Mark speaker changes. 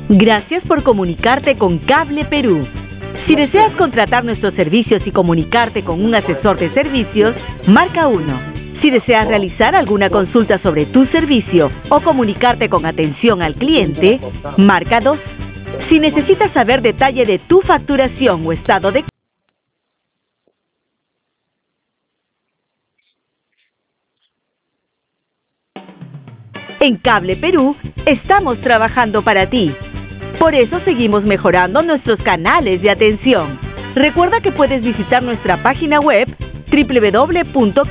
Speaker 1: Gracias por comunicarte con Cable Perú. Si deseas contratar nuestros servicios y comunicarte con un asesor de servicios, marca 1. Si deseas realizar alguna consulta sobre tu servicio o comunicarte con atención al cliente, marca 2. Si necesitas saber detalle de tu facturación o estado de... En Cable Perú, estamos trabajando para ti. Por eso seguimos mejorando nuestros canales de atención. Recuerda que puedes visitar nuestra página web www